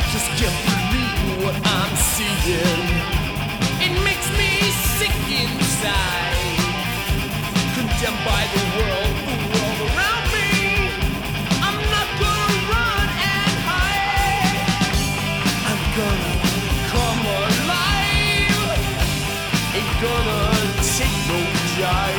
just can't believe what I'm seeing. It makes me sick inside, condemned by the world around me. I'm not gonna run and hide. I'm gonna come alive. Ain't gonna take no jive.